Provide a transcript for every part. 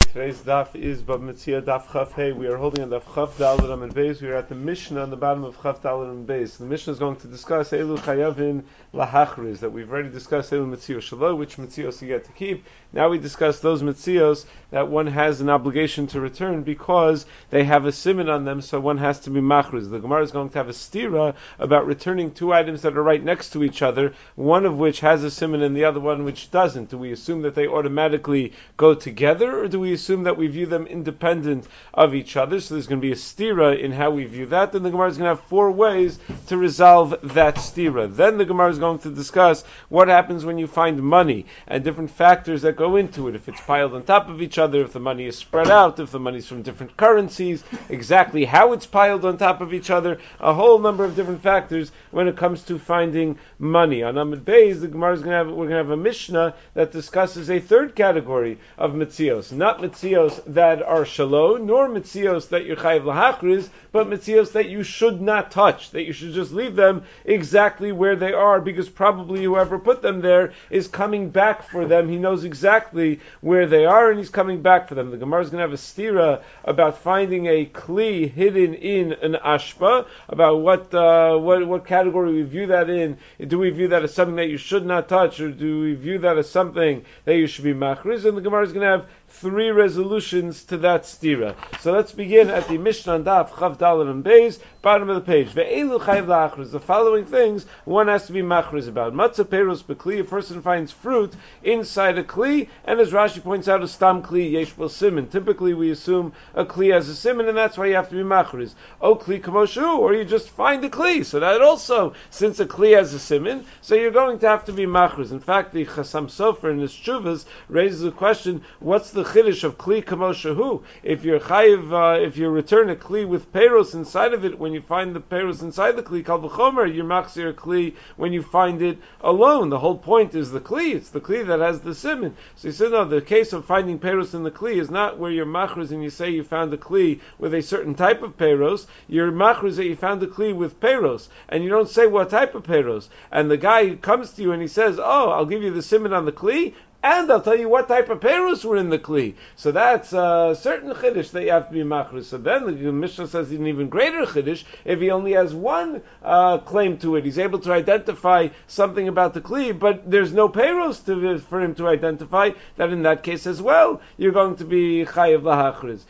Today's daf is Bab Metzia Daf Chaf Hey. We are holding on Daf Chaf Daled Amud Beis. We are at the Mishnah on the bottom of Chaf Daled Amud Beis. The Mishnah is going to discuss Elu Chayavin Lahachriz, that we've already discussed Elu Metzios Shalom, which Metzios you get to keep. Now we discuss those Metzios that one has an obligation to return because they have a siman on them, so one has to be machriz. The Gemara is going to have a stira about returning two items that are right next to each other, one of which has a siman and the other one which doesn't. Do we assume that they automatically go together, or do we assume that we view them independent of each other? So there's going to be a stira in how we view that. Then the Gemara is going to have four ways to resolve that stira. Then the Gemara is going to discuss what happens when you find money and different factors that go into it. If it's piled on top of each other, if the money is spread out, if the money is from different currencies, exactly how it's piled on top of each other, a whole number of different factors when it comes to finding money. On Amud Beis, the Gemara is we're going to have a Mishnah that discusses a third category of Metzios. Not Metzios that are shalom, nor Metzios that you're chayiv lahachriz, but Metzios that you should not touch, that you should just leave them exactly where they are, because probably whoever put them there is coming back for them. He knows exactly where they are, and he's coming back for them. The Gemara is going to have a stira about finding a kli hidden in an ashpa, about what category we view that in. Do we view that as something that you should not touch, or do we view that as something that you should be machriz? And the Gemara is going to have three resolutions to that stira. So let's begin at the Mishnah on Daf Chav Daled and Beis, bottom of the page. Ve'elu chayiv la'achriz. The following things one has to be machriz about. Matzah peros b'kli. A person finds fruit inside a kli, and as Rashi points out, a stam kli yesh b'l siman. Typically, we assume a kli has a siman, and that's why you have to be machriz. O kli kamoshu, or you just find a kli. So that also, since a kli has a siman, so you're going to have to be machriz. In fact, the Chasam Sofer in his Shuvas raises the question: what's the chiddush of kli kamoshahu? If you're chayiv, if you return a kli with peros inside of it, when you find the peros inside the kli, kal v'chomer, you're machzir a kli when you find it alone. The whole point is the kli. It's the kli that has the siman. So he said, no, the case of finding peros in the kli is not where you're machriz and you say you found a kli with a certain type of peros. You're machriz that you found a kli with peros, and you don't say what type of peros. And the guy comes to you and he says, oh, I'll give you the siman on the kli, and I'll tell you what type of peros were in the kli. So that's a certain chiddush that you have to be machriz. So then the Mishnah says an even greater chiddush if he only has one claim to it. He's able to identify something about the kli, but there's no peros for him to identify. That in that case as well, you're going to be chayiv lahachriz.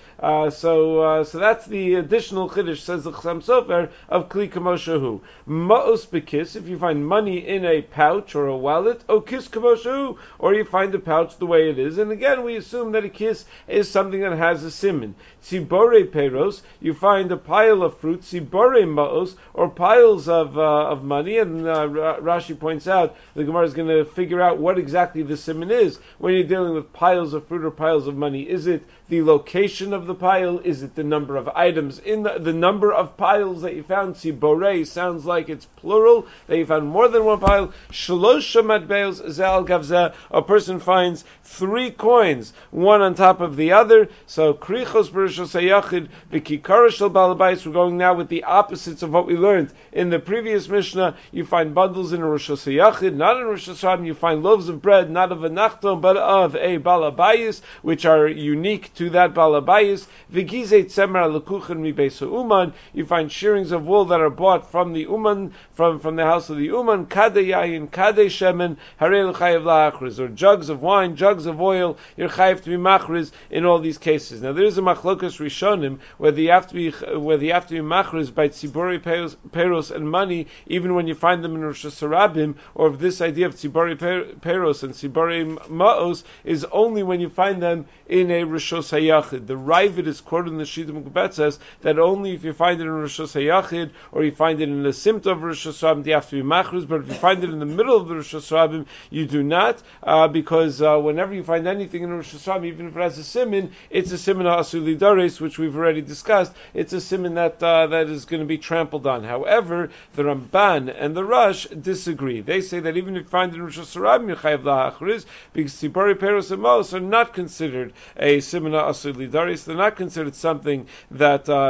So that's the additional chiddush, says the Chasam Sofer, of kli kamoshahu. Ma'os bekis, if you find money in a pouch or a wallet, o kis kamoshahu, or you find the pouch the way it is, and again we assume that a kiss is something that has a siman. Tzibore peros, you find a pile of fruit, tzibore maos, or piles of money, and Rashi points out, the Gemara is going to figure out what exactly the siman is when you're dealing with piles of fruit or piles of money. Is it the location of the pile? Is it the number of items in the number of piles that you found? Tzibore sounds like it's plural, that you found more than one pile. Shlosha matbeos zal gavzeh, a person finds 3 coins, one on top of the other. So krichos b'rishos hayachid v'kikara shel balabais. We're going now with the opposites of what we learned in the previous Mishnah. You find bundles in a rishos hayachid, not in rishos hashanah. You find loaves of bread, not of a nachton, but of a balabais, which are unique to that balabais. V'gizei tzemer lekuchen mibeis uman. You find shearings of wool that are bought from the uman, from the house of the uman. Kadei yayin, kadei shemen, harei l'chayev la'achriz, or jugs of wine, jugs of oil, you're chayiv to be machriz in all these cases. Now there is a machlokas rishonim whether you have to be machriz by tzibori peros and money, even when you find them in Rosh Hashanah, or if this idea of tzibori peros and tzibori maos is only when you find them in a Rosh Hayachid. The Ravid is quoted in the Shita Mukubet says that only if you find it in Rosh Hayachid or you find it in the Simta of Rosh Hashanah, you have to be machriz, but if you find it in the middle of the Rosh Hashanah, you do not, because whenever you find anything in Rosh Hashanah, even if it has a siman, it's a siman ha'asur lidaris, which we've already discussed. It's a siman that is going to be trampled on. However, the Ramban and the Rush disagree. They say that even if you find it in Rosh Hashanah, you're chayav la'achriz, because tzibori peros and maos are not considered a siman ha'asur lidaris. They're not considered something that's a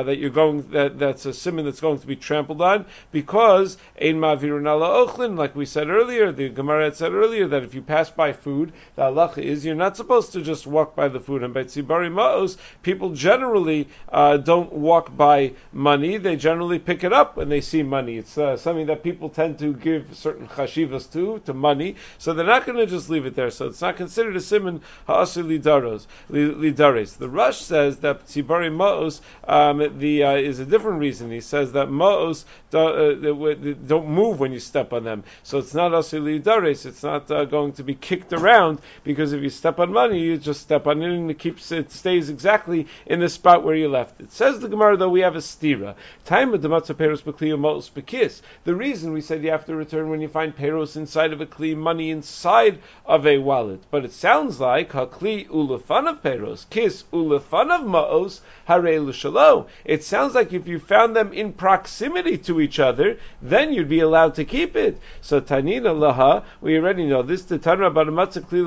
siman that's going to be trampled on, because ein ma'virun ala ochlin, like we said earlier, the Gemara had said earlier that if you pass by food food, the halacha is you're not supposed to just walk by the food. And by tzibari ma'os, people generally don't walk by money. They generally pick it up when they see money. It's something that people tend to give certain chashivas to money, so they're not going to just leave it there. So it's not considered a siman ha'asir lidares. The Rush says that tzibari ma'os is a different reason. He says that ma'os don't move when you step on them, so it's not asir lidares. It's not going to be kicked around, because if you step on money, you just step on it and it stays exactly in the spot where you left it. Says the Gemara, though, we have a stira. Time of the matzah peros b'kli u'ma'os b'kis. The reason we said you have to return when you find peros inside of a kli, money inside of a wallet, but it sounds like hakli ulefanav peros, kis ulefanav ma'os harei l'shalo. It sounds like if you found them in proximity to each other, then you'd be allowed to keep it. So tanina laha, we already know this. The tanra about a matzah kli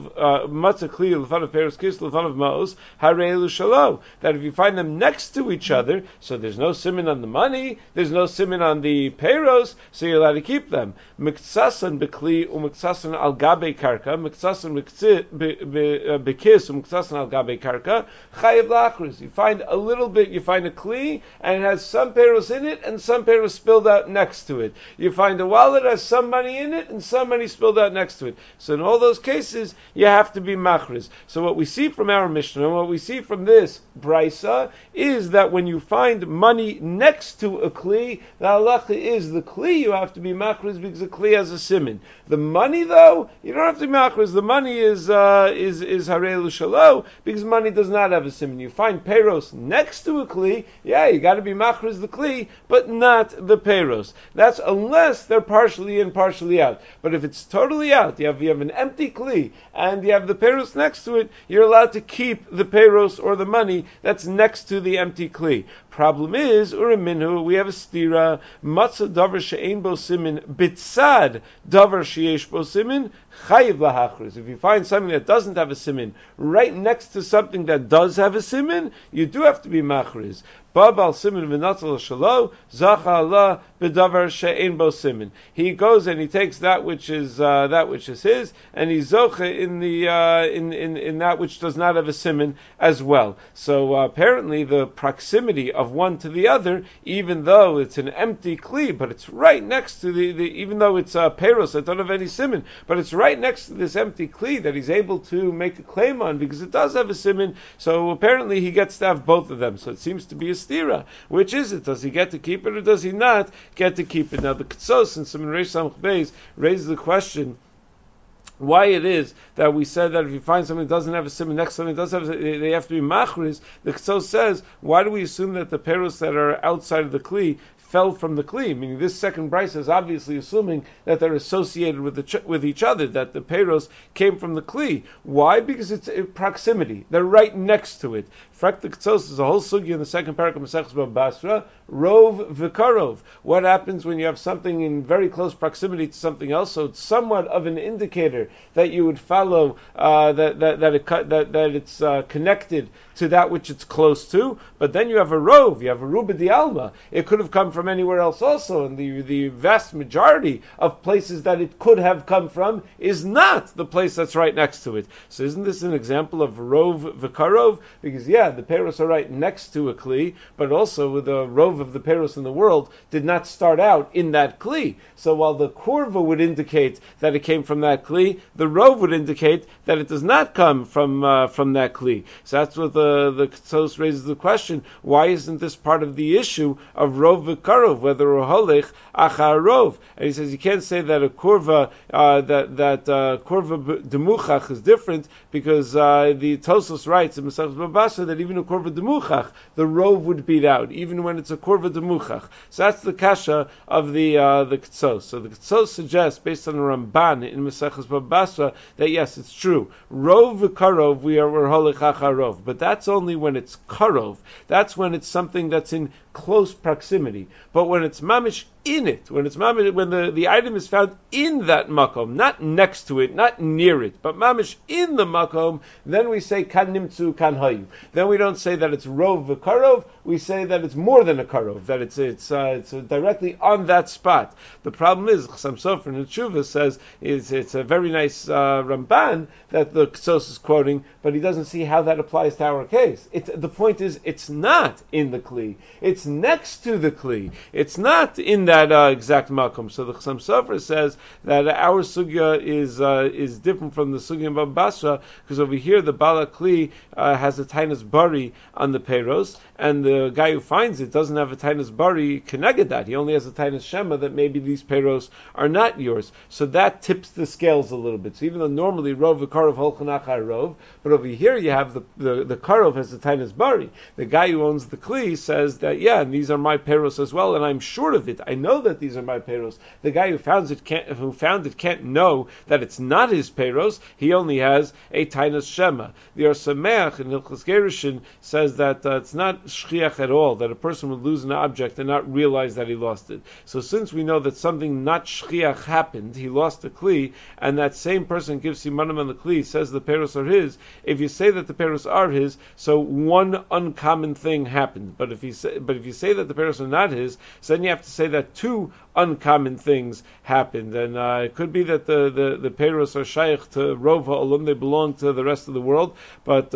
l'fanav peros, kis l'fanav ma'os harei l'shalo. That if you find them next to each other, so there's no siman on the money, there's no siman on the peros, so you're allowed to keep them. Miksasan bekli umiksasan al gabe karka, miksasan bekis umiksasan al gabe karka, chayiv lachris. You find a little bit, you find a kli, and it has some peros in it, and some peros spilled out next to it. You find a wallet that has some money in it, and some money spilled out next to it. So in all those cases, you have to be machriz. So what we see from our Mishnah, what we see from this brisa, is that when you find money next to a kli, the halacha is the kli you have to be machriz, because the kli has a siman. The money, though, you don't have to be machriz. The money is harei l'shalo, because money does not have a siman. You find peros next to a kli, yeah, you got to be machriz the kli, but not the peros. That's unless they're partially in, partially out. But if it's totally out, you have an empty kli, and you have the peros next to it, you're allowed to keep the peros or the money that's next to the empty kli. Problem is, uraminhu, we have a stira, matzah davar she'ein bo simin, bitzad davar she'esh bo simin, chayiv lahachris. If you find something that doesn't have a simin right next to something that does have a simin, you do have to be machriz. Babal simin v'natzal shalo, zacha Allah b'davar she'ein bo simin. He goes and he takes that which is his, and he zocha in that which does not have a simin as well. So apparently the proximity of one to the other, even though it's an empty kli, but it's right next to even though it's peros that don't have any simin, but it's right next to this empty kli that he's able to make a claim on because it does have a simin. So apparently he gets to have both of them. So it seems to be a stira. Which is it? Does he get to keep it or does he not get to keep it? Now the Ketsos in Siman Reish Samach Beis raises the question why it is that we said that if you find something that doesn't have a siman next to something that does have, they have to be machriz. The Ketsos says, why do we assume that the peros that are outside of the kli fell from the kli? Meaning this second brisa is obviously assuming that they're associated with each other, that the peros came from the kli. Why? Because it's proximity. They're right next to it. Frak the Ketsos is a whole sugi in the second parak of Maseches Bava Basra, rov v'karov. What happens when you have something in very close proximity to something else? So it's somewhat of an indicator that you would follow that it's connected to that which it's close to. But then you have a rov, you have a ruba di alma. It could have come from anywhere else also, and the vast majority of places that it could have come from is not the place that's right next to it. So isn't this an example of rov v'karov? Because the peros are right next to a kli, but also the rov of the peros in the world did not start out in that kli. So while the kurva would indicate that it came from that kli, the rov would indicate that it does not come from that kli. So that's what the Ketsos raises the question: why isn't this part of the issue of rov v'karov, whether a holech achar rov? And he says you can't say that a kurva kurva demuchach is different because the Tosos writes in Maseches Bava Basra that even a kurva demuchach, the rov would beat out, even when it's a kurva demuchach. So that's the kasha of the Ketsos. So the Ketsos suggests, based on the Ramban in Maseches Bava Basra, that yes, it's true. Rov v'karov, we're holech achar rov, but that's only when it's karov. That's when it's something that's in close proximity. But when it's mamish in it, when it's mamish, when the item is found in that makom, not next to it, not near it, but mamish in the makom, then we say kan nimtzu kan hayu. Then we don't say that it's rov v'karov, we say that it's more than a karov, that it's directly on that spot. The problem is, Chassam Sofer in the Tshuva says it's a very nice Ramban that the Ksos is quoting, but he doesn't see how that applies to our case. The point is, it's not in the Kli. It's next to the Kli. It's not in that exact makom. So the Chassam Sofer says that our sugya is different from the sugya in Baba Basra, because over here the Bala Kli has a tainas bari on the peiros, and the guy who finds it doesn't have a tainas bari connected that. He only has a tainas shema that maybe these peiros are not yours. So that tips the scales a little bit. So even though normally rov v'karov holchanach rov, but over here you have the karov has the tainas bari. The guy who owns the kli says that and these are my peiros as well, and I'm sure of it. I know that these are my peiros. The guy who found it can't know that it's not his peiros. He only has a tainas shema. The Or Sameach in Hilchos Gerushin says that it's not shchiach at all, that a person would lose an object and not realize that he lost it. So since we know that something not shchiach happened, he lost a kli, and that same person gives simanim on the kli, says the peiros are his. If you say that the peiros are his, so one uncommon thing happened. But if you say that the peiros are not his, so then you have to say that two uncommon things happened, and it could be that the peiros are shaykh to rov ha'olam, they belong to the rest of the world, but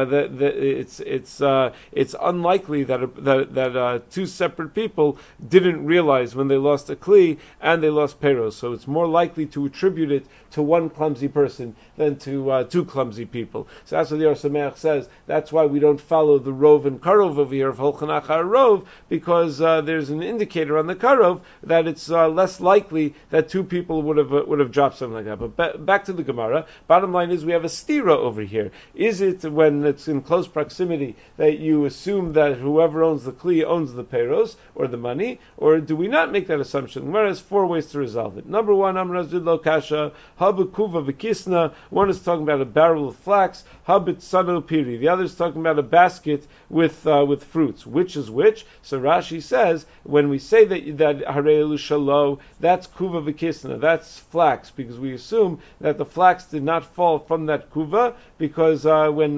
it's unlikely that two separate people didn't realize when they lost a kli and they lost peiros. So it's more likely to attribute it to one clumsy person than to two clumsy people. So that's what the Or Sameach says. That's why we don't follow the rov and karov over here of holchanach rov, because there's an indicator on the karov that it's less likely that two people would have dropped something like that. But back to the Gemara. Bottom line is we have a stira over here. Is it when it's in close proximity that you assume that whoever owns the kli owns the peiros or the money, or do we not make that assumption? The Gemara has four ways to resolve it. Number one, Amrazud lo kasha habukuva v'kisna. One is talking about a barrel of flax. Habit sano piri. The other is talking about a basket with fruits. Which is which? So Rashi says when we say that harei shalo, that's kuva v'kisna. That's flax, because we assume that the flax did not fall from that kuva, because when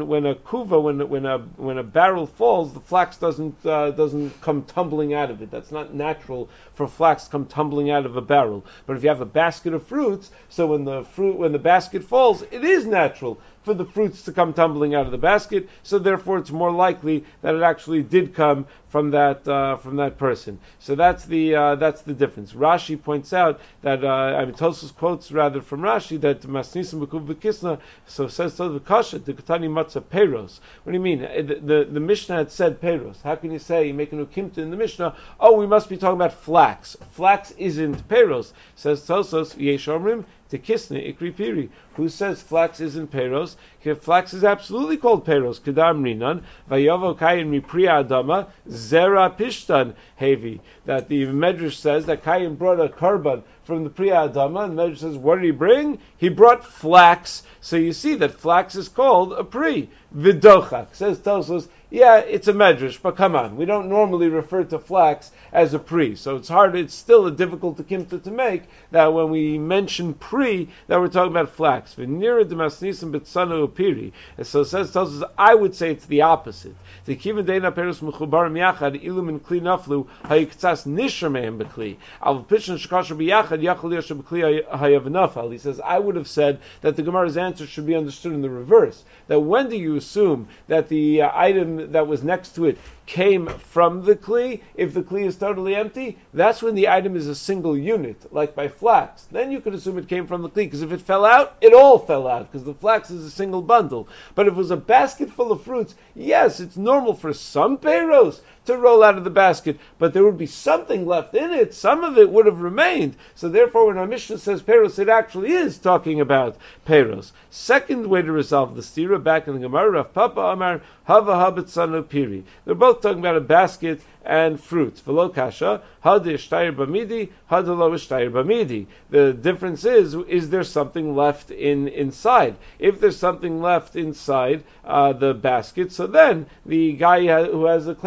a barrel falls, the flax doesn't come tumbling out of it. That's not natural for flax to come tumbling out of a barrel. But if you have a basket of fruits, so when the basket falls, it is natural for the fruits to come tumbling out of the basket. So therefore, it's more likely that it actually did come from that person. So that's the difference. Rashi points out that Tosfos quotes rather from Rashi that masnisim b'kuv v'kisna. So says to the kasha the katani matzah peiros. What do you mean? The Mishnah had said peiros. How can you say you make an ukimta in the Mishnah? Oh, we must be talking about flax. Flax isn't peiros. Says Tosfos yesh omrim tekisna ikri piri. Who says flax isn't peiros? Flax is absolutely called peiros. Kedam rinan vayavo kayin mipriya adama zera pishtan hevi. That the Medrash says that Kayin brought a karban from the Priya Adama, and the Medrash says, what did he bring? He brought flax. So you see that flax is called a pri. Vidochak tells us, yeah, it's a Medrash, but come on, we don't normally refer to flax as a pri. So it's still a difficult kimta to make that when we mention pri, that we're talking about flax. V'nira demasnisim b'tzanu upiri. So tells us, I would say it's the opposite. The kivin deina perus mechubar miyachad ilum in kli naflu hayiktzas nisher mehem b'kli. Al pishin shkasher b'yachad yachal yasher b'kli hayav nafal. He says, I would have said that the Gemara's answer should be understood in the reverse. That when do you assume that the item that was next to it came from the kli? If the kli is totally empty, that's when the item is a single unit, like by flax. Then you could assume it came from the kli, because if it fell out, it all fell out, because the flax is a single bundle. But if it was a basket full of fruits, yes, it's normal for some peiros to roll out of the basket, but there would be something left in it. Some of it would have remained. So therefore, when our Mishnah says peiros, it actually is talking about peiros. Second way to resolve the stira, back in the Gemara, Rav Papa Amar Hava Habit Sanu Piri. They're both talking about a basket and fruits. V'lo kasha, hada ishtayir b'midi, hada lo ishtayir b'midi. The difference is there something left inside? If there's something left inside the basket, so then the guy who has a claim to the basket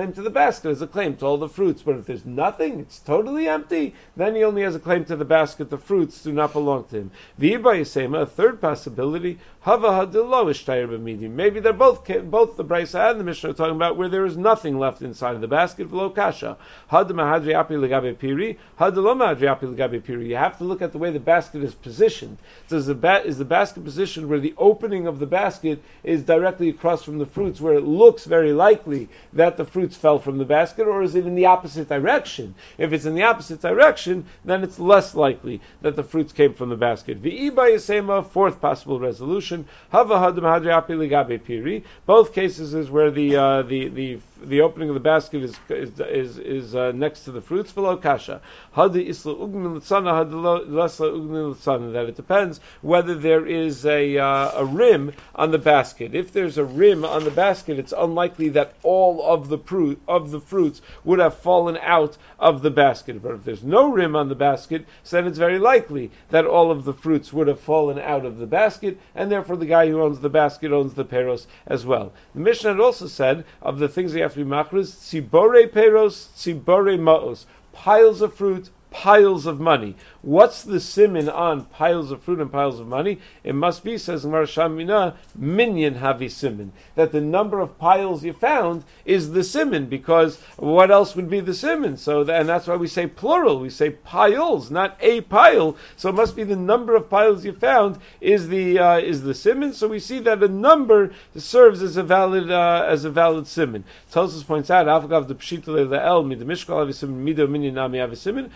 basket has a claim to all the fruits. But if there's nothing, it's totally empty, then he only has a claim to the basket. The fruits do not belong to him. V'yiba yisema, a third possibility, hava hadilo ishtayir b'midim. Maybe they're both the Brisa and the Mishnah are talking about where there is nothing left inside of the basket. V'lo kasha. Had mahadri api legabe piri, had lo mahadri api legabe piri. You have to look at the way the basket is positioned. Is the basket positioned where the opening of the basket is directly across from the fruits, where it looks very likely that the fruits fell from the basket, or is it in the opposite direction? If it's in the opposite direction, then it's less likely that the fruits came from the basket. V'iba yisema, fourth possible resolution, hava hadam hadri api legabe piri. Both cases is where the opening of the basket is next to the fruits. Below kasha, hadi isla ugnin l'tzana, hadi lesla ugnin l'tzana. That it depends whether there is a rim on the basket. If there's a rim on the basket, it's unlikely that all of the fruits would have fallen out of the basket. But if there's no rim on the basket, so then it's very likely that all of the fruits would have fallen out of the basket, and therefore the guy who owns the basket owns the peros as well. The Mishnah had also said of the things that have to be machris, tzibore peros, tzibore maos, piles of fruit, piles of money. What's the simin on piles of fruit and piles of money? It must be, says Gemara Shamina, minyan havi simin. That the number of piles you found is the simin, because what else would be the simin? And that's why we say plural. We say piles, not a pile. So it must be the number of piles you found is the simin. So we see that a number serves as a valid simin. Tosfos points out, Avgav the pshita le'el mid mishkal havi simin mido minyan nami havi simin.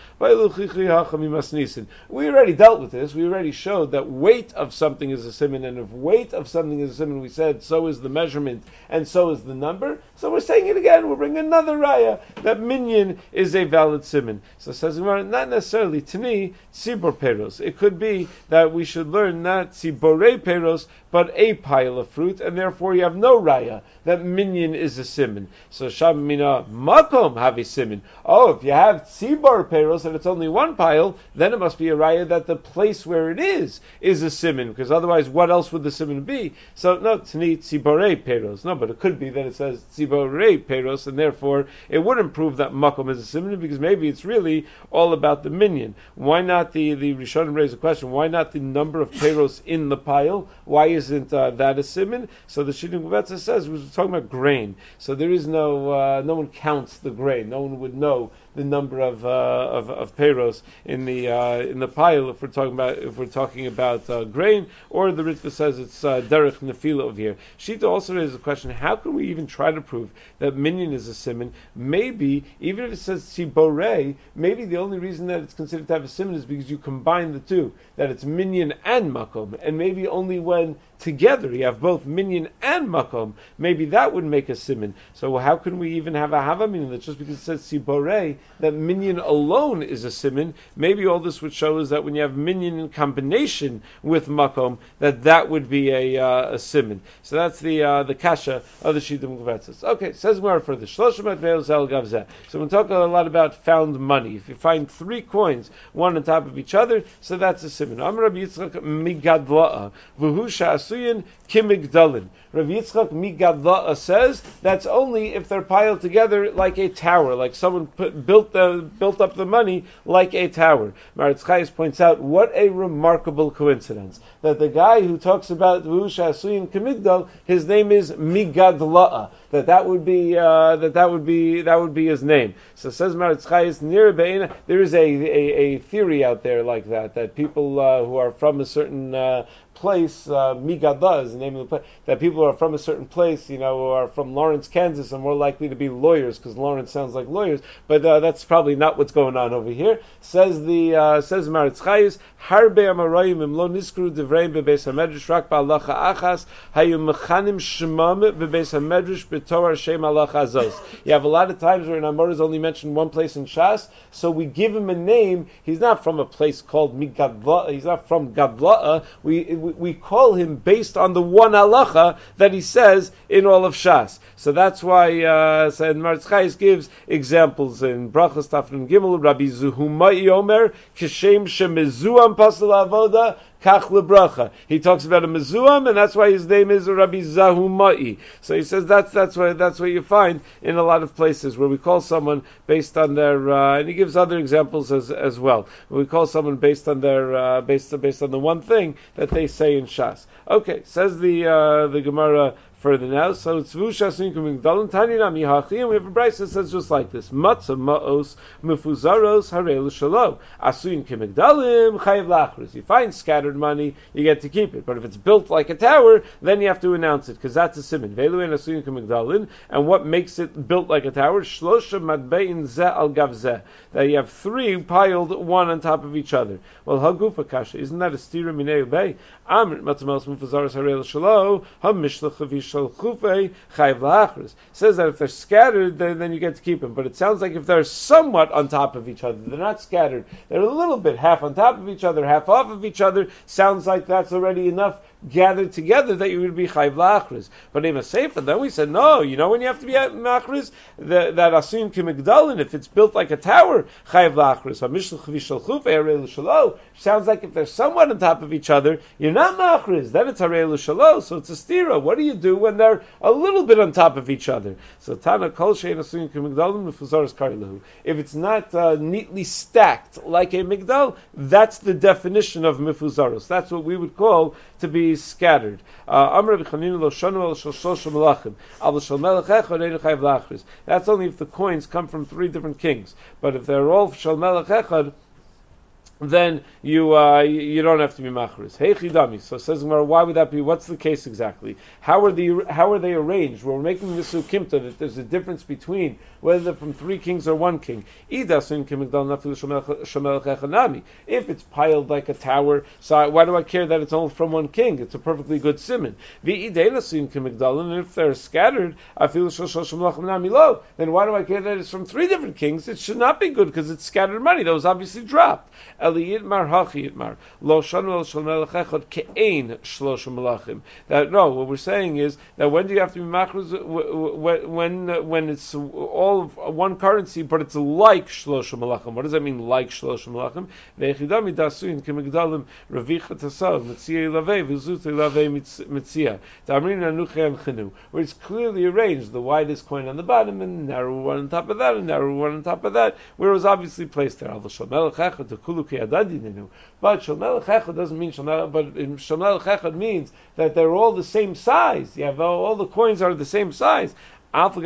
We already dealt with this. We already showed that weight of something is a siman, and if weight of something is a siman, we said so is the measurement and so is the number. So we're saying it again. We'll bring another raya that minyan is a valid siman. So it says not necessarily tani tzibor peros. It could be that we should learn not tziborei peros, but a pile of fruit, and therefore you have no raya that minyan is a siman. So shamina makom have a siman. Oh, if you have tzibor peros and it's only one pile, then it must be a raya that the place where it is a siman, because otherwise what else would the siman be? So no, tani tziborei peros. No, but it could be that it says tziborei peros, and therefore it wouldn't prove that makom is a siman, because maybe it's really all about the minyan. Why not the Rishonim raise a question? Why not the number of peros in the pile? Why isn't that a siman? So the Shidduch Bevetza says we're talking about grain. So there is no one counts the grain. No one would know the number of peros in the pile if we're talking about grain, or the Ritva says it's derech nefila over here. Shita also raises a question: how can we even try to prove that minyan is a siman? Maybe even if it says tziborei, maybe the only reason that it's considered to have a siman is because you combine the two, that it's minyan and makom, and maybe only when together you have both minyan and makom, maybe that would make a siman. So how can we even have a havamin that just because it says tziborei, that minyan alone is a siman? Maybe all this would show is that when you have minyan in combination with makom, that would be a siman. So that's the kasha of the Shidduch Bevetza. Okay, says more further. So we'll talk a lot about found money. If you find 3 coins, one on top of each other, so that's a siman. Amar Rabbi Yitzchak migadla'a v'hu sha'asuyin kimigdalin. Rabbi Yitzchak migadla'a says that's only if they're piled together like a tower, like someone built up the money like a tower. Maritz Chayes points out what a remarkable coincidence that the guy who talks about v'hu sha'asuyin kimigdal, his name is migadla'a. That would be his name. So says Maritz Chayes, near Be'ena, there is a theory out there like that people who are from a certain place, Migada is the name of the place, that people who are from a certain place, who are from Lawrence, Kansas, are more likely to be lawyers, because Lawrence sounds like lawyers, but that's probably not what's going on over here. Says Maritz Chayes, Harbe Amarayim im lo niskru devreim bebeis hamedrash rak ba'alacha achas hayu mechanim shemam bebeis hamedrash b'torah shem alacha azos. You have a lot of times where an Amor is only mentioned one place in Shas, so we give him a name. He's not from a place called Migadla. He's not from Gadla'a. We call him based on the one halacha that he says in all of Shas. So that's why Maritz Chayes gives examples in Brachos Tafnun Gimel. Rabbi Zuhumai Omer Kishem Shemezuam Pasal Avoda Kach lebracha. He talks about a mezuam, and that's why his name is Rabbi Zahumai. So he says that's what you find in a lot of places where we call someone based on their, and he gives other examples as well. We call someone based on their, based on the one thing that they say in Shas. Okay, says the Gemara further now. So it's Vushas Migdalim Tanina Mihachi, and we have a brayso that says just like this: Matzah Ma'os Mufuzaros Harei L'Shalo Asuin Kimigdalim Chayiv Lachris. You find scattered money, you get to keep it. But if it's built like a tower, then you have to announce it because that's a siman. Veiluin Asuin Kimigdalim, and what makes it built like a tower? Shlosha Madbein Zeh Al Gav Zeh. That you have three piled one on top of each other. Well, Hagufa Kasha, isn't that a stira minei bay? Amrit Matzah Ma'os Mufuzaros Harei L'Shalo Hamishlach Avish says that if they're scattered, then you get to keep them. But it sounds like if they're somewhat on top of each other, they're not scattered, they're a little bit half on top of each other, half off of each other, sounds like that's already enough gathered together that you would be chayv lachris. But in a sefer, then we said, no, you know when you have to be at machris? That asim kimigdalin, if it's built like a tower, chayv lachris. Sounds like if they're somewhat on top of each other, you're not machris, then it's harei l'shalo, so it's a stira. What do you do when they're a little bit on top of each other? So Tana kol shein asim kimigdalin mefuzaros karilahu. If it's not neatly stacked like a migdal, that's the definition of mefuzaros. That's what we would call to be scattered. That's only if the coins come from three different kings. But if they're all shel melech echad, then you don't have to be machris. Hey chidami. So says Gemara, why would that be? What's the case exactly? How are they arranged? Well, we're making this ukimta that there's a difference between whether they're from three kings or one king. If it's piled like a tower, so why do I care that it's only from one king? It's a perfectly good siman. And if they're scattered, then why do I care that it's from three different kings? It should not be good because it's scattered money that was obviously dropped. That no, what we're saying is that when do you have to be machris? When it's all of one currency, but it's like shlosha malachim. What does that mean, like shlosha malachim? Ve'echidami dasuin kemigdalim ravicha tasav mitzia lavei v'zut lavei mitzia tamrin anuche and chenu, where it's clearly arranged, the widest coin on the bottom and the narrow one on top of that, and narrow one on top of that, where it was obviously placed there. But Shalmelech Echad doesn't mean Shalmelech, but Shalmelech Echad means that they're all the same size. You have all the coins are the same size. Even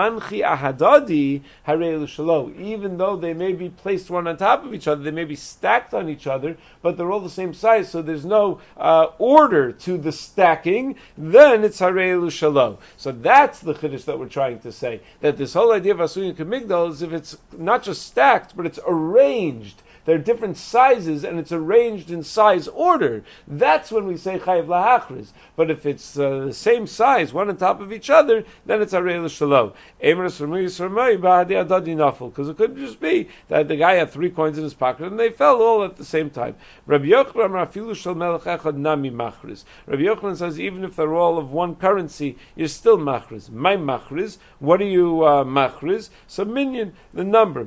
though they may be placed one on top of each other, they may be stacked on each other, but they're all the same size, so there's no order to the stacking, then it's Harei L'Shalo. So that's the chiddush that we're trying to say, that this whole idea of Asuyin K'migdal is if it's not just stacked, but it's arranged. They're different sizes, and it's arranged in size order. That's when we say chayiv lahachris. But if it's the same size, one on top of each other, then it's harei l'shalo. Because it could just be that the guy had three coins in his pocket, and they fell all at the same time. Rabbi Yochanan says even if they're all of one currency, you're still machris. My machris. What are you machris? So minyan, the number.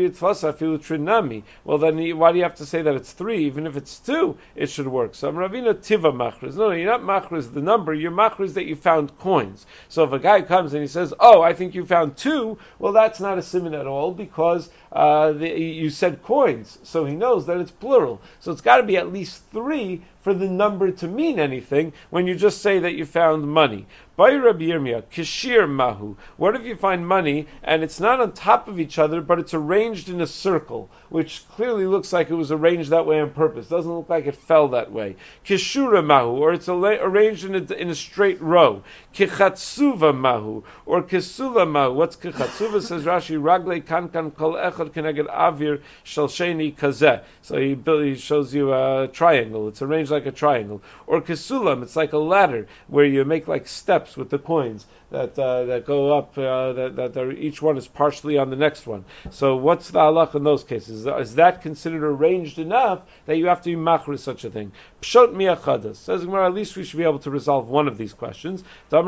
Well then, why do you have to say that it's three? Even if it's two, it should work. So Ravina tiva machris. No, you're not machris the number. You're machris that you found coins. So if a guy comes and he says, "Oh, I think you found two," well, that's not a siman at all because you said coins. So he knows that it's plural. So it's got to be at least three for the number to mean anything when you just say that you found money. By Rabbi Yirmiyah, kishir mahu. What if you find money and it's not on top of each other, but it's arranged in a circle, which clearly looks like it was arranged that way on purpose. Doesn't look like it fell that way. Kishura mahu, or it's arranged in a straight row. Kichatsuva mahu, or kisula mahu. What's kichatsuva? Says Rashi, ragle kankan kol echad keneged avir shel sheni kazeh. So he shows you a triangle. It's arranged like a triangle. Or kisulam, it's like a ladder where you make like steps with the coins. that go up, that each one is partially on the next one. So what's the halach in those cases? Is that considered arranged enough that you have to be machris such a thing? Pshot miachadas. Says Gemara, at least we should be able to resolve one of these questions. If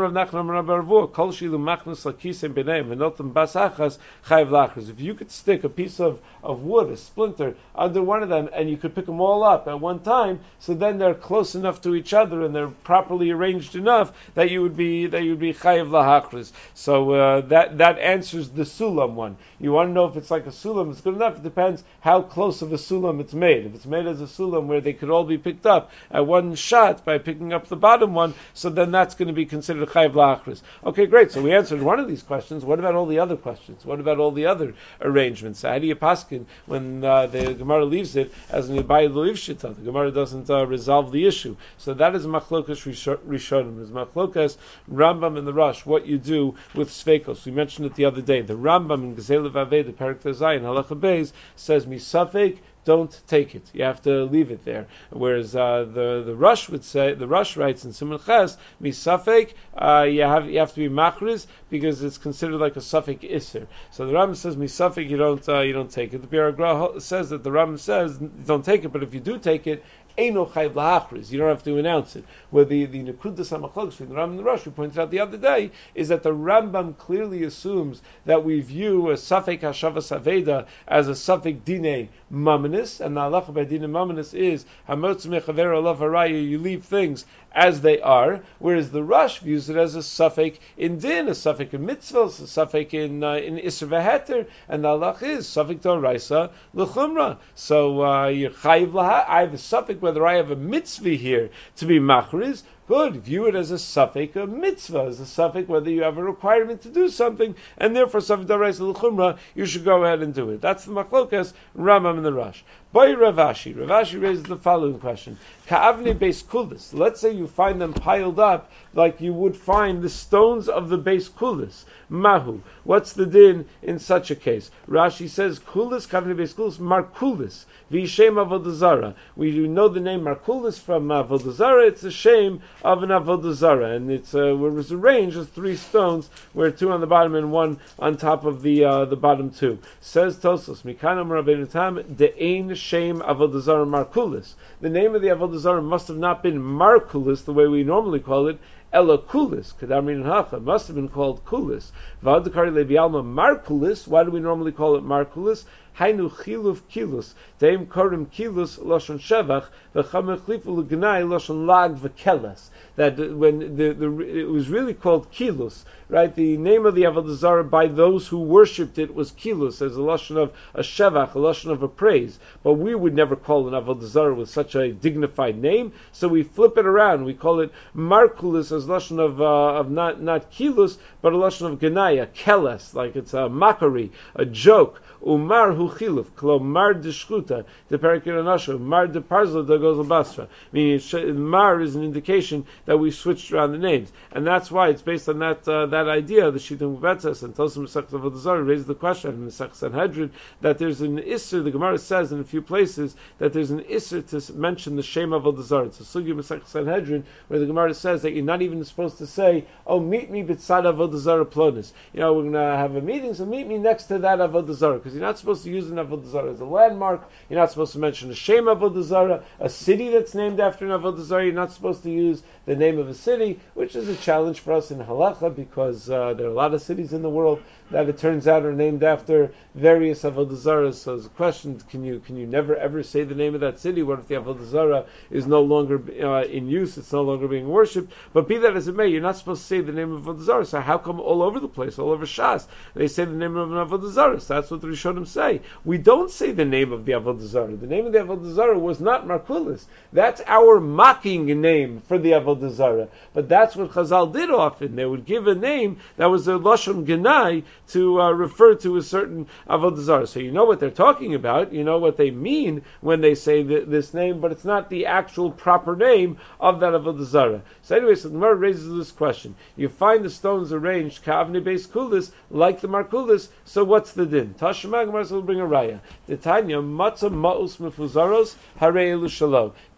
you could stick a piece of wood, a splinter, under one of them, and you could pick them all up at one time, so then they're close enough to each other and they're properly arranged enough that you would be chayiv lahachris. So that answers the sulam one. You want to know if it's like a sulam, it's good enough. It depends how close of a sulam it's made. If it's made as a sulam where they could all be picked up at one shot by picking up the bottom one, so then that's going to be considered chayiv lahachris. Okay, great. So we answered one of these questions. What about all the other questions? What about all the other arrangements? How do you paskin when the Gemara leaves it as an Ibai Loiv Shita? The Gemara doesn't resolve the issue. So that is machlokas rishonim. Is machlokas Rambam and the Rosh. What you do with sveikos? We mentioned it the other day. The Rambam in Gezeilah Vavei, the Perek Zayin Halacha Beis, says misafek, don't take it. You have to leave it there. Whereas the Rosh would say, the Rosh writes in Siman Ches, misafek, you have to be machriz because it's considered like a safek iser. So the Rambam says misafek, you don't take it. The Biur HaGra says that the Rambam says don't take it, but if you do take it, Eino chayv lahachriz. You don't have to announce it. Where the Nekudas HaMachlokes between the Rambam and the Rosh, we pointed out the other day, is that the Rambam clearly assumes that we view a Safek Hashavas Aveda as a Safek Dine Mamanis, and the halacha by Dine Mamanis is Hamotz Mechaver Olav Haraya, you leave things as they are, whereas the Rosh views it as a Safek in Din, a Safek in Mitzvahs, a Safek in Isser V'Heter, and the halacha is Safek D'Oraisa L'Chumra. So you're Chayiv Laha, I have a Safek whether I have a mitzvah here to be machriz. Good, view it as a suffix, a mitzvah, as a suffix, whether you have a requirement to do something, and therefore suffix d'oraisa l'chumra, you should go ahead and do it. That's the machlokas, Rambam and the Rosh. By Ravashi raises the following question. Ka'avne beis kulis. Let's say you find them piled up like you would find the stones of the beis kulis. Mahu. What's the din in such a case? Rashi says, kulis, ka'avne beis kulis, markulis. V'yishem avodah zara. We know the name markulis from avodah zara. It's a shame of an avodah zara, and it was arranged as 3 stones, where 2 on the bottom and 1 on top of the bottom 2. Says Tosos, Mikanam Rabbeinu Tam de'ein shem avodah zara markulis. The name of the avodah zara must have not been markulis the way we normally call it. Ela kulis, kadamrin hacha, must have been called kulis. V'adakari levialma markulis. Why do we normally call it markulis? Hainu chiluf kilus, deim korim kilus loshon shevach, v'chamech lifu l'gnai loshon lag v'keles. That when it was really called kilus, right? The name of the avodah zara by those who worshipped it was kilus, as a loshon of a shevach, a loshon of a praise. But we would never call an avodah zara with such a dignified name, so we flip it around. We call it markulis as loshon of not kilus, but a loshon of genaya, keles, like it's a mockery, a joke. Umar hu chiluf, klo mar de shchuta, the perikiranasha, mar de parzo da goes basra. Meaning, mar is an indication that we switched around the names, and that's why it's based on that idea. The Shittim Betzes and Tosim Masechta Avodah Zarah raises the question in the Masechta Sanhedrin that there's an isser. The Gemara says in a few places that there's an isser to mention the Shem Avodah Zarah. It's a sugi Masechta Sanhedrin where the Gemara says that you're not even supposed to say, "Oh, meet me b'tzad Avodah Zarah plonis." You know, we're going to have a meeting, so meet me next to that Avodah Zarah, because you're not supposed to use an Avodah Zarah as a landmark. You're not supposed to mention a Shem Avodah Zarah, a city that's named after an Avodah Zarah. You're not supposed to use the name of a city, which is a challenge for us in halacha, because there are a lot of cities in the world that it turns out are named after various avodah zaras. So the question: Can you never ever say the name of that city? What if the avodah zara is no longer in use? It's no longer being worshipped. But be that as it may, you're not supposed to say the name of avodah zara. So how come all over the place, all over Shas, they say the name of an avodah zara? So that's what the Rishonim say. We don't say the name of the avodah zara. The name of the avodah zara was not Markulis. That's our mocking name for the avodah zara. But that's what Chazal did often. They would give a name that was a lashon genai to refer to a certain avodah zara. So you know what they're talking about. You know what they mean when they say this name, but it's not the actual proper name of that avodah zara. So anyway, so the Gemara raises this question. You find the stones arranged ka'avnei beis kulis, like the markulis. So what's the din? Tashma Gemara will bring a raya. The Tanya matzah ma'us mefuzaros harei elu shalo.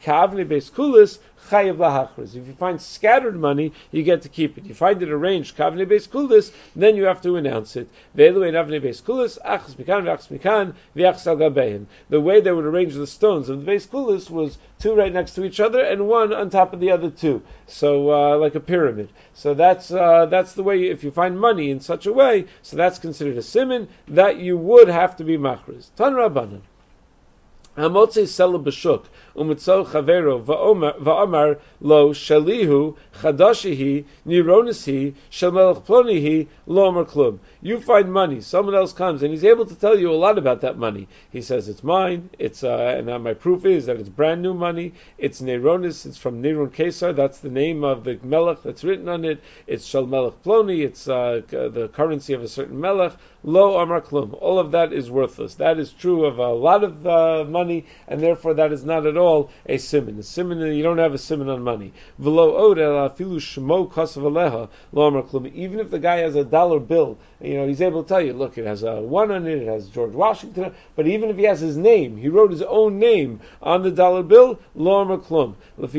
kavne beis kulis, chayiv lahachriz. If you find scattered money, you get to keep it. You find it arranged kavne beis kulis, then you have to announce it. Ve'elu ein avne beis kulis, achas mikan ve'achas mikan ve'achas al gabeim. The way they would arrange the stones of the beis kulis was two right next to each other and one on top of the other two. So like a pyramid. So that's the way. If you find money in such a way, so that's considered a siman that you would have to be machriz. Tan Rabbanan. Hamotzei sela b'shuk u'mitzo chavero va'omar lo shalihu chadashihi nironisi shel melech plonihi lo amar klum. You find money. Someone else comes and he's able to tell you a lot about that money. He says it's mine. It's and my proof is that it's brand new money. It's Neronis. It's from Neron Kesar. That's the name of the melech that's written on it. It's shel melech ploni. It's the currency of a certain melech. Lo amar klum. All of that is worthless. That is true of a lot of money, and therefore that is not at all a siman. A siman, you don't have a siman on money. V'lo od el afilu shmo kasav aleha lo amar klum. Even if the guy has a dollar bill, he's able to tell you, look, it has a one on it, it has George Washington, but even if he has his name, he wrote his own name on the dollar bill, lo amar klum.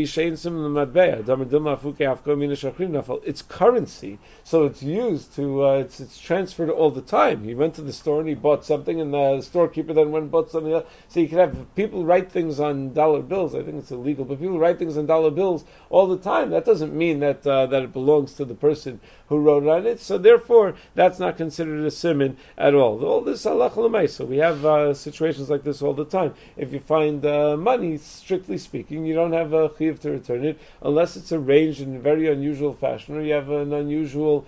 It's currency, so it's used to, it's transferred all the time. He went to the store and he bought something, and the storekeeper then went and bought something else. So you can have people write things on dollar bills. I think it's illegal, but people write things on dollar bills all the time. That doesn't mean that it belongs to the person who wrote on it. So therefore, that's not considered a siman at all. All this halacha l'maisa. We have situations like this all the time. If you find money, strictly speaking, you don't have a chiyuv to return it unless it's arranged in a very unusual fashion, or you have an unusual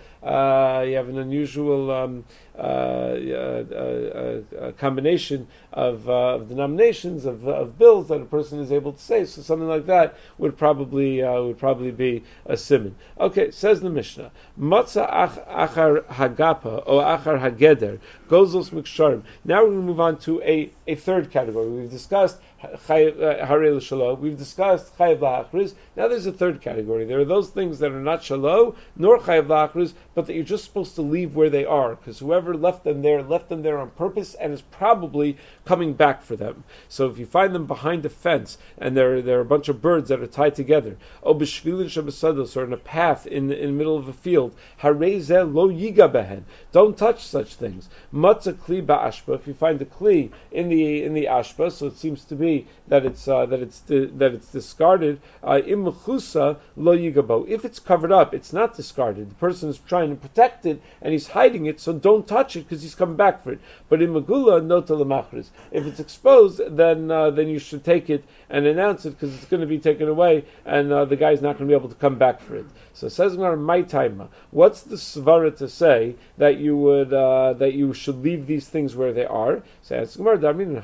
combination of denominations of bills that a person is able to say. So something like that would probably be a siman. Okay, says the Mishnah, Matzah achar hagapa or achar hageder gozos miksharim. Now we're going to move on to a third category. We've discussed harei l'shalo. We've discussed chayav la'achriz. Now there's a third category. There are those things that are not shalo nor chayav la'achriz, but that you're just supposed to leave where they are, because whoever left them there on purpose and is probably coming back for them. So if you find them behind a fence and there are a bunch of birds that are tied together, or in a path in the middle of a field, harei zeh lo yiga behen. Don't touch such things. Matzah kli ba'ashpa. If you find a kli in the ashpa, so it seems to be that it's discarded. Im mechusa lo yigabo. If it's covered up, it's not discarded. The person is trying to protect it and he's hiding it, so don't touch it because he's coming back for it. But in megula, no telemachris. If it's exposed, then you should take it and announce it, because it's going to be taken away, and the guy's not going to be able to come back for it. So it says my taima. What's the svara to say that you should leave these things where they are? Someone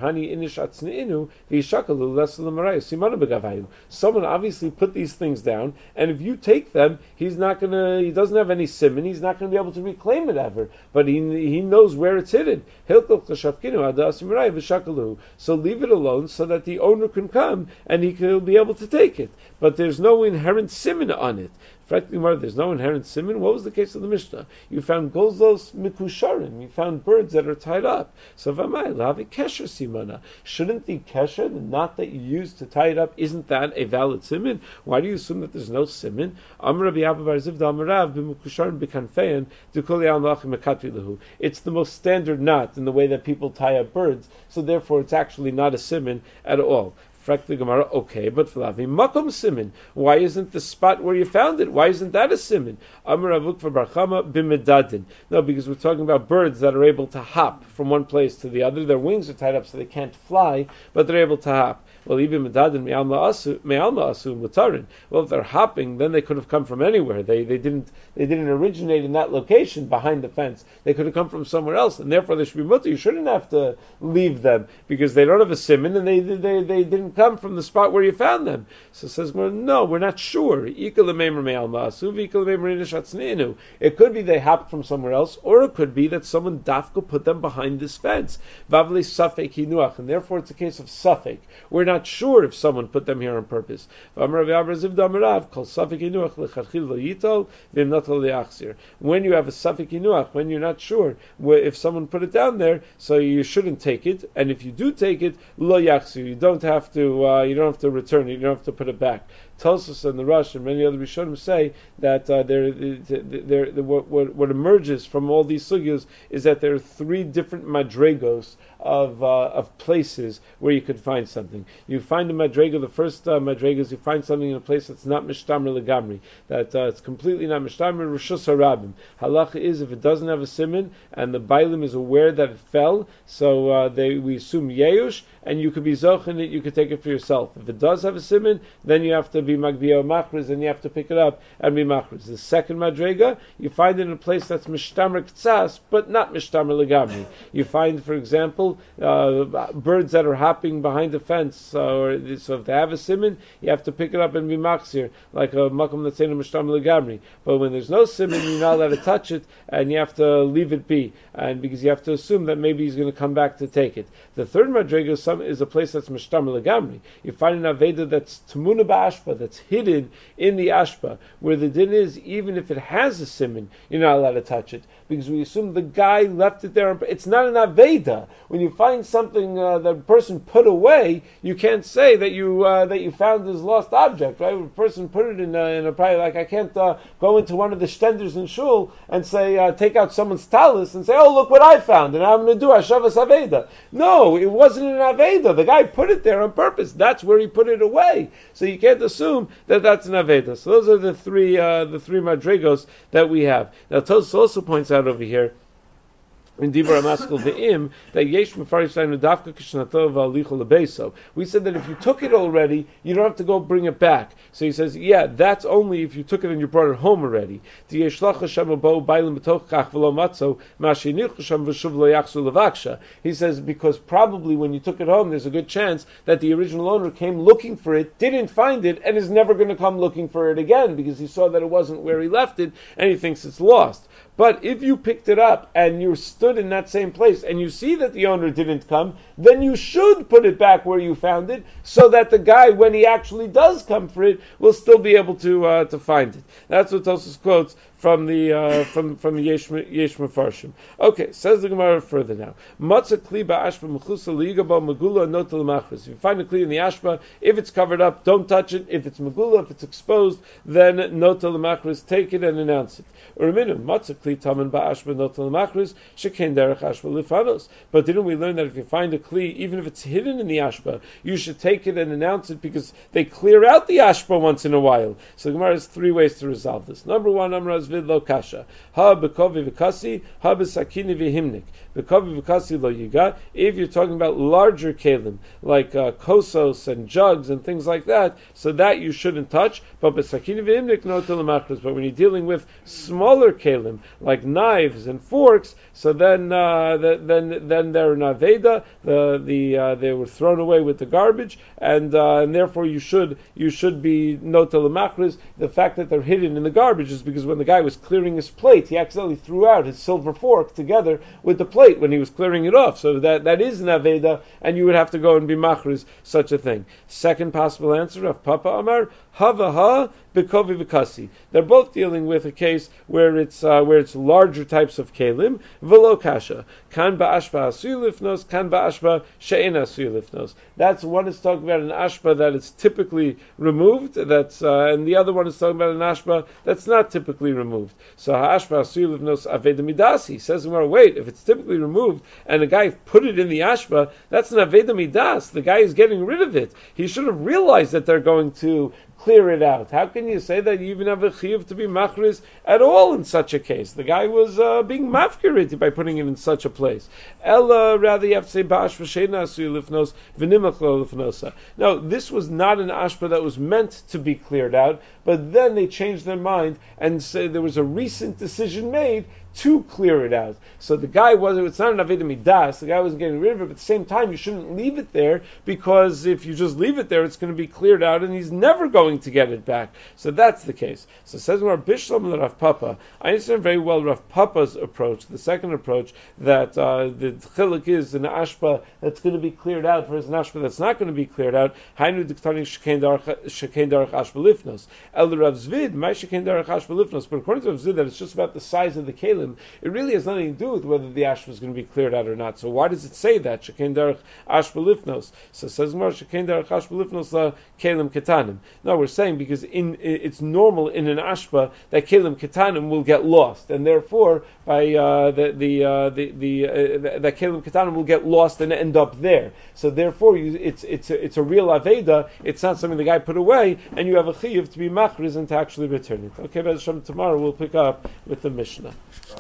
obviously put these things down, and if you take them, he doesn't have any siman, he's not going to be able to reclaim it ever, but he knows where it's hidden. So leave it alone so that the owner can come and he'll be able to take it. But there's no inherent siman on it. There's no inherent siman. What was the case of the Mishnah? You found gozlos mikusharim. You found birds that are tied up. So v'amai lavi kesher simana. Shouldn't the kesher, the knot that you use to tie it up, isn't that a valid siman? Why do you assume that there's no siman? Amar Rabbi Abba bar Zivda Amarav b'mikusharim b'kanfein d'kol yam lachim mekatvi lehu. It's the most standard knot in the way that people tie up birds. So therefore, it's actually not a siman at all. The Gemara, okay, but Flavi Makom Simin. Why isn't the spot where you found it? Why isn't that a Simin? Amar Avuk for Barchama b'medadin. No, because we're talking about birds that are able to hop from one place to the other. Their wings are tied up so they can't fly, but they're able to hop. Well, even medadin me'alma asu mutarin. Well, if they're hopping, then they could have come from anywhere. They didn't originate in that location behind the fence. They could have come from somewhere else, and therefore they should be mutter. You shouldn't have to leave them because they don't have a siman and they didn't come from the spot where you found them. So it says, well, no, we're not sure. It could be they hopped from somewhere else, or it could be that someone dafka put them behind this fence. And therefore it's a case of suffix. We're not sure if someone put them here on purpose. When you have a suffix inuach, when you're not sure if someone put it down there, so you shouldn't take it. And if you do take it, lo yachzir, you don't have to to return it. You don't have to put it back. Tosfos and the Rush and many other Rishonim say that what emerges from all these sugyos is that there are three different madregos of places where you could find something. You find a madrega. The first madrega is you find something in a place that's not mishtamer legamri, that it's completely not mishtamer. Rishus harabim. Halacha is if it doesn't have a siman and the bailim is aware that it fell, so we assume yeush, and you could be zoch in it. You could take it for yourself. If it does have a siman, then you have to be magbiya machriz, and you have to pick it up and be machriz. The second madrega, you find it in a place that's mishtamer ktsas, but not mishtamer legamri. You find, for example, birds that are hopping behind the fence, so if they have a siman, you have to pick it up and be machzir, like a makom that's in a mishtamer legamri. But when there's no siman, you're not allowed to touch it, and you have to leave it be, and because you have to assume that maybe he's going to come back to take it. The third madrega is a place that's mishtamer legamri. You find an aveda that's tamuna ba'ashpa, that's hidden in the ashpa, where the din is, even if it has a siman, you're not allowed to touch it, because we assume the guy left it there. It's not an aveda. When you find something that a person put away, you can't say that you found his lost object, right? When a person put it in a probably, like I can't go into one of the shtenders in shul and say take out someone's talis and say, oh, look what I found, and I'm going to do Hashavas Aveda. No, it wasn't an Aveda. The guy put it there on purpose. That's where he put it away. So you can't assume that that's an Aveda. So those are the three madrigos that we have. Now Tosfos also points out over here in Dibur HaMaskil Ve'im that yesh mefarish sayinu dafka kishnato v'alichu lebeso. We said that if you took it already, you don't have to go bring it back. So he says, yeah, that's only if you took it and you brought it home already. He says because probably when you took it home, there's a good chance that the original owner came looking for it, didn't find it, and is never going to come looking for it again because he saw that it wasn't where he left it and he thinks it's lost. But if you picked it up and you stood in that same place and you see that the owner didn't come, then you should put it back where you found it, so that the guy, when he actually does come for it, will still be able to find it. That's what Tosfos quotes from the Yesh Mefarshim. Okay, says the Gemara further now. Matzah kli ba'ashba mechusa liigaba megula nota l'machris. If you find a kli in the ashba, if it's covered up, don't touch it. If it's megula, if it's exposed, then nota l'machris, take it and announce it. Urminu matzah kli tamen ba'ashba nota l'machris shekain derech ashba lifanos. But didn't we learn that if you find a kli, even if it's hidden in the ashba, you should take it and announce it because they clear out the ashba once in a while. So the Gemara has three ways to resolve this. Number one, Amraz vid lo kasha. Ha bekovi v'kasi, ha besakini v'himnik. Bekovi v'kasi lo yiga. If you're talking about larger kelim, like kosos and jugs and things like that, so that you shouldn't touch. But besakini v'himnik no telemachros. But when you're dealing with smaller kelim, like knives and forks, so then they're an aveda. They were thrown away with the garbage, and therefore you should be no telemachros. The fact that they're hidden in the garbage is because when the guy was clearing his plate, he accidentally threw out his silver fork together with the plate when he was clearing it off. So that is an aveda, and you would have to go and be machriz such a thing. Second possible answer of Papa Amar, Havaha bekovi v'kasi. They're both dealing with a case where it's larger types of kelim. V'lo kasha. Kan ba'ashba asuy lifnos, kan ba'ashba she'en asuy lifnos. That's one is talking about an ashba that is typically removed. And the other one is talking about an ashba that's not typically removed. So ha'ashba asuy lifnos aveda midasi. Says wait, if it's typically removed and a guy put it in the ashba, that's an aveda midas. The guy is getting rid of it. He should have realized that they're going to clear it out. How can you say that you even have a chiyuv to be machriz at all in such a case? The guy was being mafkirid by putting it in such a place. Ella, rather you have to say ba'ash v'sheina asuy lifnos v'nimach lo lifnosa. No, this was not an ashba that was meant to be cleared out, but then they changed their mind and said there was a recent decision made to clear it out. So the guy it's not an aveda midas, the guy wasn't getting rid of it, but at the same time you shouldn't leave it there, because if you just leave it there, it's going to be cleared out and he's never going to get it back. So that's the case. So it says Bishlam Rav Papa. I understand very well Rav Papa's approach, the second approach, that the chiluk is an ashba that's going to be cleared out versus an ashba that's not going to be cleared out. Hainu diktani shekain darach ashba lifnos. El Rav Zvid, my shekain darach ashba lifnos. But according to Rav Zvid, that it's just about the size of the kelim. kelim, it really has nothing to do with whether the ashba is going to be cleared out or not. So why does it say that? Shekein derech ashba lifnos. So says Gemara, shekein derech ashba lifnos la kelim ketanim. No, we're saying because it's normal in an ashba that kelim ketanim will get lost, and therefore by that kelim ketanim will get lost and end up there. So therefore, it's a real aveda. It's not something the guy put away, and you have a chiyuv to be machriz and to actually return it. Okay, but tomorrow we'll pick up with the Mishnah.